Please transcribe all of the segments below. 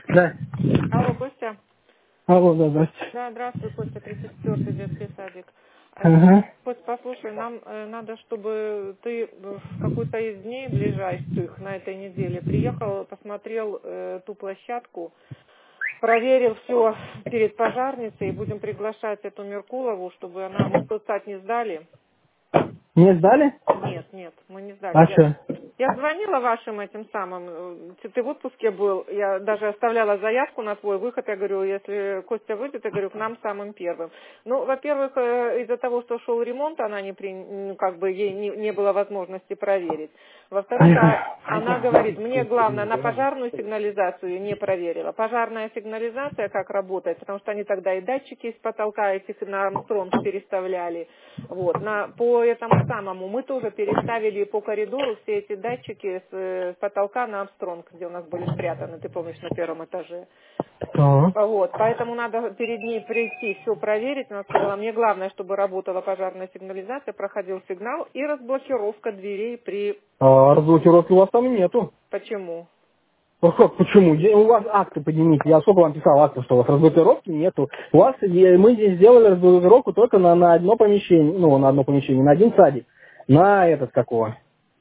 Да. Алло, Костя? Алло, да, здравствуйте. Да, здравствуй, Костя, 34-й детский садик. Ага. Кость, послушай, нам надо, чтобы ты в какой-то из дней ближайших на этой неделе приехал, посмотрел ту площадку, проверил все перед пожарницей, и будем приглашать эту Меркулову, чтобы она... Мы тот сад не сдали. Не сдали? Нет, мы не сдали. А что? Я звонила вашим этим самым, ты в отпуске был, я даже оставляла заявку на твой выход, я говорю, если Костя выйдет, я говорю, к нам самым первым. Ну, во-первых, из-за того, что шел ремонт, она ей не было возможности проверить. Во-вторых, она говорит, мне главное, на пожарную сигнализацию не проверила. Пожарная сигнализация, как работает, потому что они тогда и датчики из потолка этих на Армстронг переставляли. Вот, по этому самому мы тоже переставили по коридору все эти датчики с потолка на Армстронг, где у нас были спрятаны, ты помнишь, на первом этаже. Ага. Вот, поэтому надо перед ней прийти, все проверить. Она сказала, мне главное, чтобы работала пожарная сигнализация, проходил сигнал и разблокировка дверей при... А разблокировки у вас там нету. Почему? Ну как, почему? У вас акты поднимите. Я сколько вам писал актов, что у вас разблокировки нету. У вас, мы здесь сделали разблокировку только на одно помещение, на одно помещение, на один садик. На этот какого?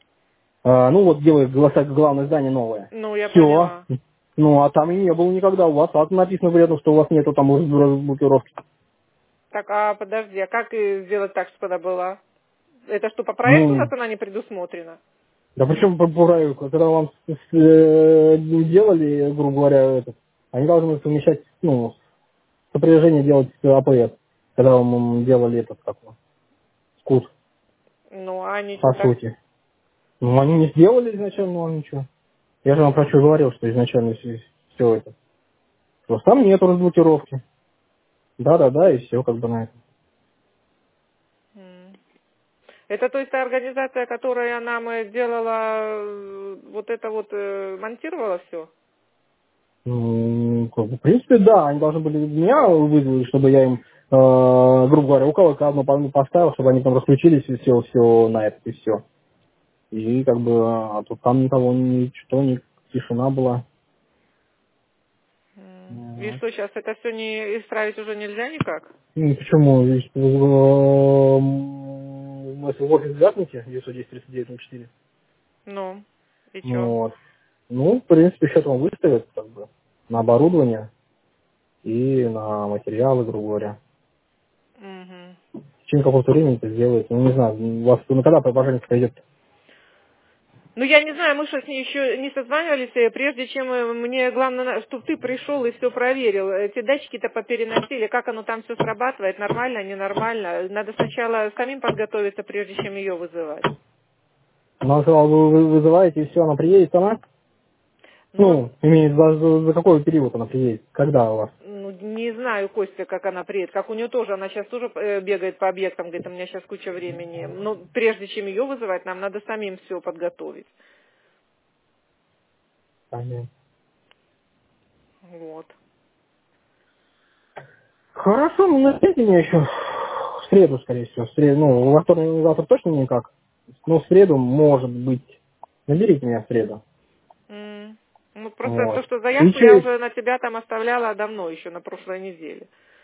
Вот делают главное здание новое. Ну, я Все. поняла. Ну, а там и не было никогда. У вас акт написано при этом, что у вас нету там разблокировки. Так, а подожди, а как сделать так, чтобы она была? Это что, по проекту у нас Ну, она не предусмотрена? да причем по проекту, когда вам делали, грубо говоря, они должны совмещать, сопряжение делать АПС, когда вам делали скут, Ну, а они по что, так... сути. Ну, они не сделали изначально, ничего. Я же вам про что говорил, что изначально все это. Просто там нету разблокировки. Да, и все как бы на этом. М. Это, то есть, та организация, которая нам делала, монтировала все? В принципе, да, они должны были меня вызвать, чтобы я им, грубо говоря, у кого одно поставил, чтобы они там расключились и все на это, и все. И а тут там никого, ничего, тишина была. И Вот. что, сейчас это все не исправить уже нельзя никак? Почему? Если в офис гасните, 910-3904, Ну, и что? вот. В принципе, счет вам выставят, на оборудование и на материалы, грубо говоря. Мгм. В течение какого-то времени это сделаете. Не знаю, у вас когда пожарник придет? Ну, я не знаю, мы что с ней еще не созванивались, прежде чем мне главное, чтобы ты пришел и все проверил. Эти датчики-то попереносили, как оно там все срабатывает, нормально, ненормально. Надо сначала самим подготовиться, прежде чем ее вызывать. Она сказала, вы вызываете, и все, она приедет сама? Ну, Имеет за какой период она приедет? Когда у вас? не знаю, Костя, как она приедет, как у нее тоже, она сейчас тоже бегает по объектам, говорит, у меня сейчас куча времени. Но прежде чем ее вызывать, нам надо самим все подготовить. Понятно. Вот. Хорошо, наберите меня еще в среду, скорее всего. В среду, во вторник, завтра точно никак. Но в среду, может быть. Наберите меня в среду. Ну, просто то, Вот. что И заявку я через... уже на тебя там оставляла давно, еще на прошлой неделе.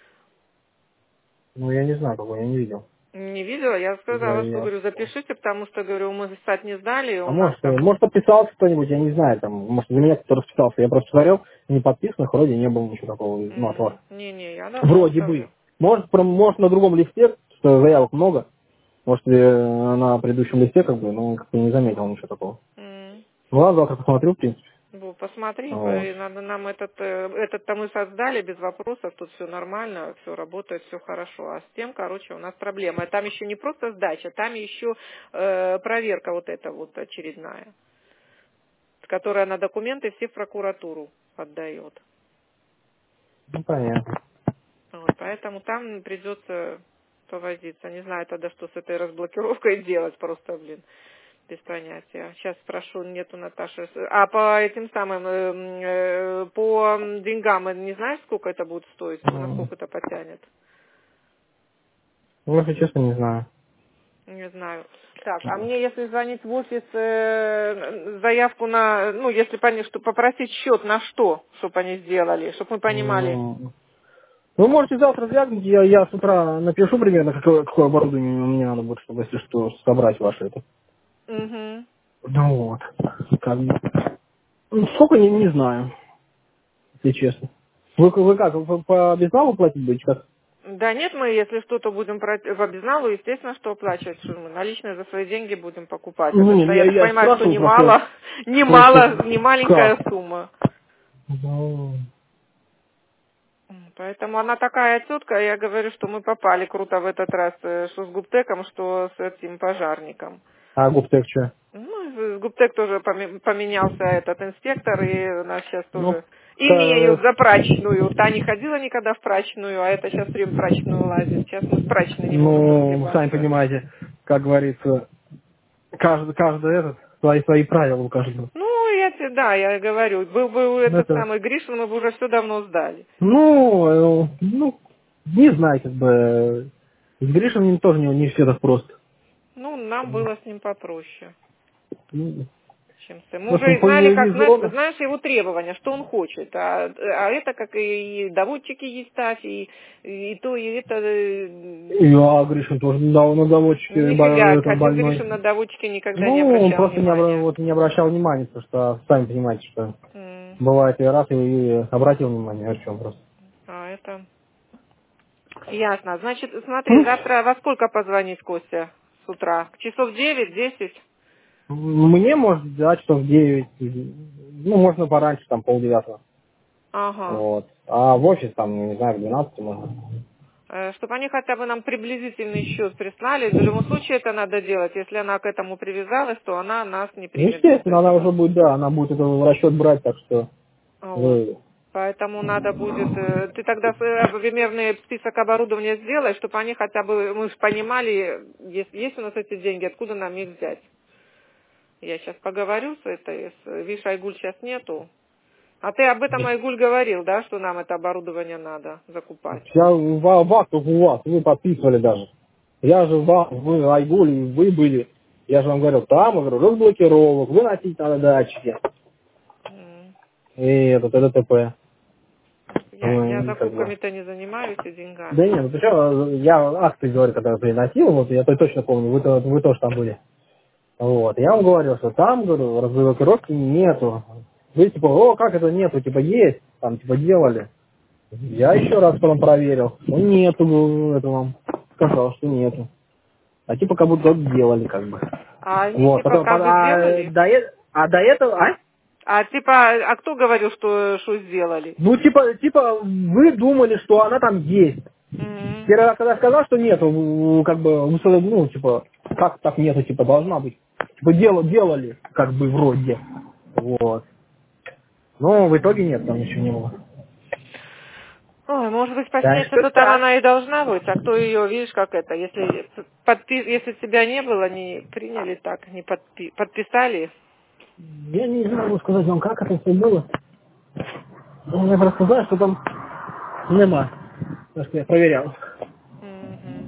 я не знаю, какой, я не видел. Не видела, я сказала, что, Я... говорю, запишите, потому что, говорю, мы сад не сдали, А у нас может, там... может подписался кто-нибудь, я не знаю, может за меня кто-то расписался. Я просто смотрел, не подписанных, вроде не было ничего такого, от вас. Не, я давно Вроде бы. оставляла. Может на другом листе, что заявок много. Может, на предыдущем листе, как-то не заметил ничего такого. Ну ладно, завтра посмотрю, в принципе. Посмотри, Вот. и надо нам этот-то мы создали без вопросов, тут все нормально, все работает, все хорошо. А с тем, у нас проблема. Там еще не просто сдача, там еще проверка вот эта вот очередная, которая на документы все в прокуратуру отдает. Понятно. Вот, поэтому там придется повозиться. Не знаю тогда, что с этой разблокировкой делать, просто, без понятия. Сейчас спрошу, нету Наташи. А по этим самым, по деньгам, не знаешь, сколько это будет стоить? Насколько это потянет? Если честно, не знаю. Не знаю. Так, а мне если звонить в офис, заявку на, ну, если что попросить счет на что, чтобы они сделали, чтобы мы понимали. Вы можете завтра звякнуть, я с утра напишу примерно, какое оборудование мне надо будет, чтобы, если что, собрать ваше это. Угу. Ну вот. Как бы. Ну, сколько, не знаю, если честно. Вы как, вы по безналу платить будете? Как? Да нет, мы, если что-то будем по безналу, естественно, что оплачивать, что мы наличные за свои деньги будем покупать. Ну, Это, нет, что, я так я понимаю, что спрашиваю просто, не маленькая как? сумма. Ну, Поэтому она такая тетка, я говорю, что мы попали круто в этот раз, что с Губтеком, что с этим пожарником. а Губтек что? Ну, с Губтек тоже поменялся этот инспектор, и у нас сейчас Ну, тоже имеют за прачечную. Та не ходила никогда в прачечную, а это сейчас время в прачечную лазит. Сейчас мы с прачечной не можем ну, сами разгибаться. понимаете, как говорится, каждый этот, свои правила у каждого. Ну, я говорю, был бы этот Это, самый Гришин, мы бы уже все давно сдали. не знаю, как бы, с Гришиным тоже не все так просто. Ну, нам было с ним попроще, Ну, чем с тем. Мы в общем, уже по знали, как, телевизору, знаешь его требования, что он хочет. А это, как и доводчики есть ставь, и то, и это... я Гришин тоже на заводчике Нифига, этот один больной. Гришин на доводчике никогда не Ну, он обращал просто внимания. не обращал внимания, потому что, сами понимаете, что М. бывает и раз, и обратил внимание, о чем просто. А это... Ясно. Значит, смотри, завтра во сколько позвонить Костя с утра? Часов 9-10? Мне, может, да, часов 9, ну, можно пораньше, там, 8:30. Ага. Вот. А в офис, там, не знаю, в 12 можно. Чтобы они хотя бы нам приблизительный счет прислали. В любом случае это надо делать. Если она к этому привязалась, то она нас не Ну, примет без естественно, она этого. уже будет, да, она будет это в расчет брать, так что Вот. вы... Поэтому надо будет... Ты тогда примерный список оборудования сделай, чтобы они хотя бы... Мы же понимали, есть у нас эти деньги, откуда нам их взять. Я сейчас поговорю с этой... Видишь, Айгуль сейчас нету. А ты об этом, Айгуль, говорил, да, что нам это оборудование надо закупать? Я вас, только у вас, вы подписывали даже. Я же вам, вы, Айгуль, вы были. Я же вам говорил, там, я говорю, разблокировок, выносить надо датчики. М. И это, ТДТП. Я Как бы. закупками-то не занимаюсь и Да деньгами. нет, ну причем, я акты говорю, когда приносил, вот я точно помню, вы тоже там были. Вот, я вам говорил, что там, говорю, разблокировки нету. Вы типа, о, как это нету, типа есть, там типа делали. Я еще раз потом проверил, ну нету, говорю, это вам. Сказал, что нету. А типа как будто делали, как бы. А они Вот, типа потом, как бы сделали? до этого, А кто говорил, что сделали? ну типа, вы думали, что она там есть. Мгм. Первый раз, когда сказал, что нету, как бы, ну, типа, как так нету, типа, должна быть. Типа, делали, как бы, вроде. Вот. Но в итоге нет, там ничего не было. Ой, может быть, по Так снятию, что то там так. она и должна быть, а кто ее, видишь, как это, если тебя не было, не приняли так, не подписали. Я не могу сказать вам, как это все было. Я просто знаю, что там нема. Потому что я проверял. Мгм.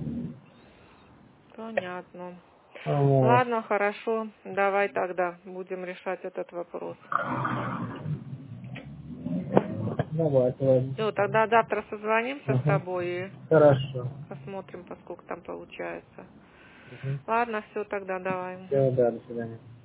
Понятно. Вот. Ладно, хорошо, давай тогда будем решать этот вопрос. Давайте, ладно. Ну, тогда завтра созвонимся с Угу. тобой и Хорошо. посмотрим, поскольку там получается. Угу. Ладно, все, тогда давай. Все, да, до свидания.